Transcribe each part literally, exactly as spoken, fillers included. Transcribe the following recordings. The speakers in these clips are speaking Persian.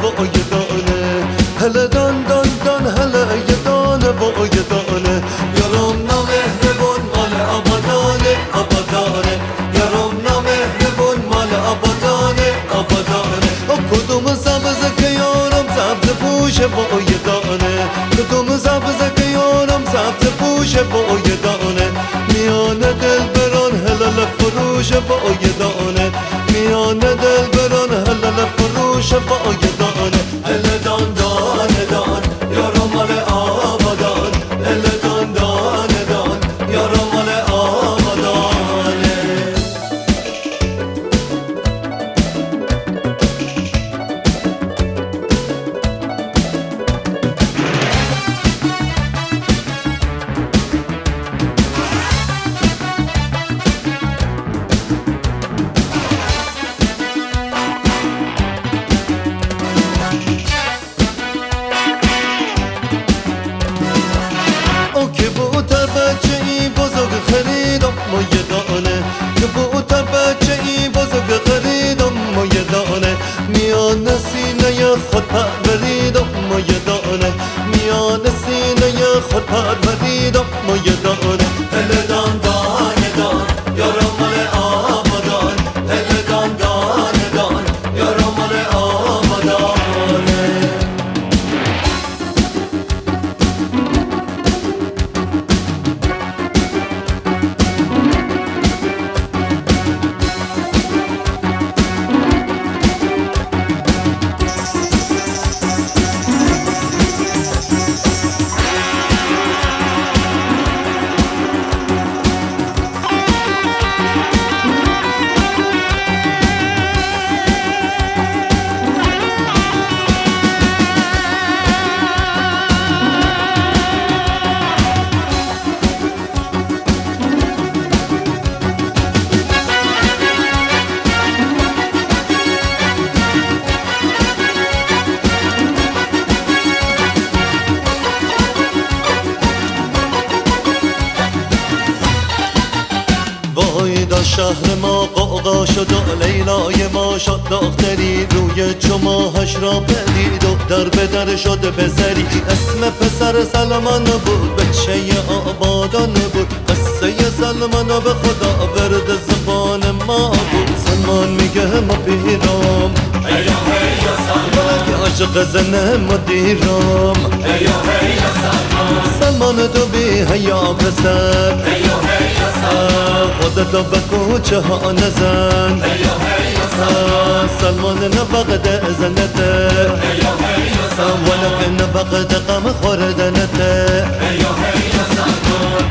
و یه دانه هله دان دان دان هله یه دانه و یه دانه یارم نامهربون مال آبادانه آبادانه یارم نامهربون مال آبادانه آبادانه کدوم سبزه که یارم سبز پوشه و یه دانه کدوم سبزه که یارم سبز پوشه و یه دانه میانه دل بران هلال فروشه و یه دانه میانه دل بران هلال فروشه و یه دانه هله دان دانه دان یارم مال آبادان هله دان دانه دان یارم مال آبادانه که بوتر بچه ای بزرگ خریدم ما یه دانه که بوتر بچه ای بزرگ خریدم ما یه دانه میان سینه خود پروریدم ما یه دانه میان سینه خود پروریدم ما یه دانه هله دان دانه دان یارم مال آبادان هله دان دانه دان یارم مال آبادانه وای دا شهر ما قوقا شد و لیلای ما شد دختری روی چماهش را بدید و در به در شد پسری اسم پسر سلمان بود بچه آبادان بود قصه سلمان به خدا ورد زبان ما بود سلمان میگه ما پیرام هیا هیا سلمان که عاشق زن مدیرام هیا هیا سلمان سلمان تو بی هیا پسر هیا هیا سلمان خودتو به کوچه ها نزن هیا هیا سلمان سلمان نفقد زنته هیا هیا سلمان ولكن نفقد قم خوردنته هیا هیا سلمان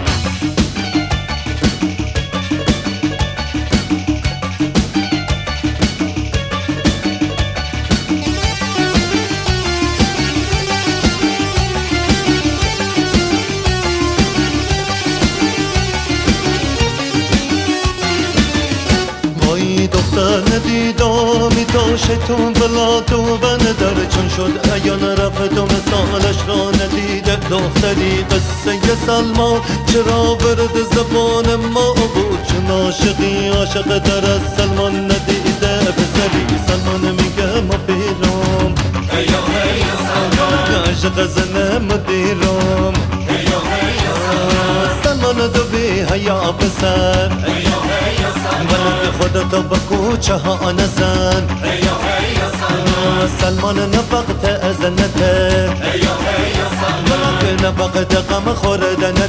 وای دختر ندیدامی تا شیطون بلا تو بندر چون شد ایان رفت و مثالش را ندیده دختری قصه سلمان چرا ورد زبان ما بود چون عاشقی عاشق در از سلمان ندیده پسری سلمان میگه ما پیرام هیا هیا سلمان عاشق زن مدیرام هیا هیا سلمان سلمان دو بی هیا پسر هیا هیا سلمان ولکه خودتو به کوچه ها نزن هیا هیا سلمان سلمان نفقت ازنته هیا هیا سلمان ولکه نفقت غم خوردن